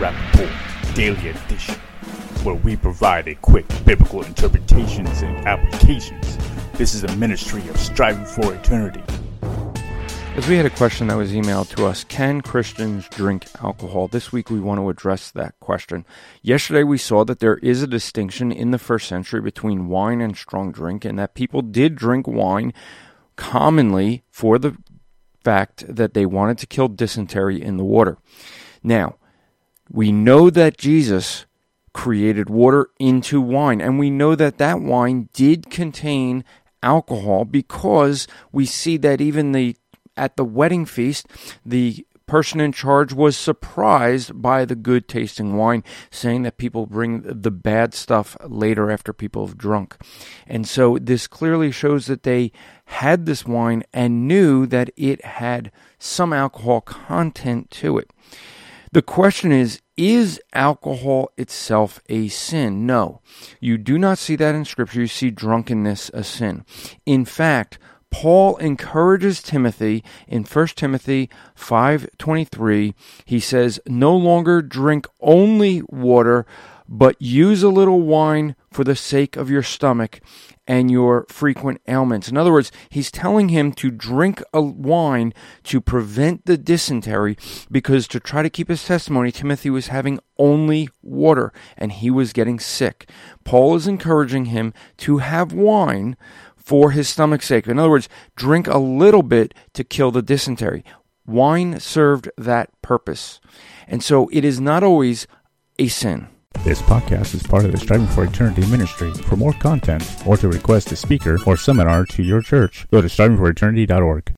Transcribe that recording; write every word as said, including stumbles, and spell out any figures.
Rappaport Daily Edition, where we provide a quick biblical interpretations and applications. This is a ministry of striving for eternity. As we had a question that was emailed to us, can Christians drink alcohol? This week we want to address that question. Yesterday we saw that there is a distinction in the first century between wine and strong drink, and that people did drink wine commonly for the fact that they wanted to kill dysentery in the water. Now, we know that Jesus created water into wine, and we know that that wine did contain alcohol because we see that even the at the wedding feast, the person in charge was surprised by the good-tasting wine, saying that people bring the bad stuff later after people have drunk. And so this clearly shows that they had this wine and knew that it had some alcohol content to it. The question is, is alcohol itself a sin? No. You do not see that in Scripture. You see drunkenness a sin. In fact, Paul encourages Timothy in First Timothy five twenty-three. He says, "No longer drink only water, but use a little wine for the sake of your stomach and your frequent ailments." In other words, he's telling him to drink a wine to prevent the dysentery, because to try to keep his testimony, Timothy was having only water and he was getting sick. Paul is encouraging him to have wine for his stomach's sake. In other words, drink a little bit to kill the dysentery. Wine served that purpose. And so it is not always a sin. This podcast is part of the Striving for Eternity ministry. For more content, or to request a speaker or seminar to your church, go to striving for eternity dot org.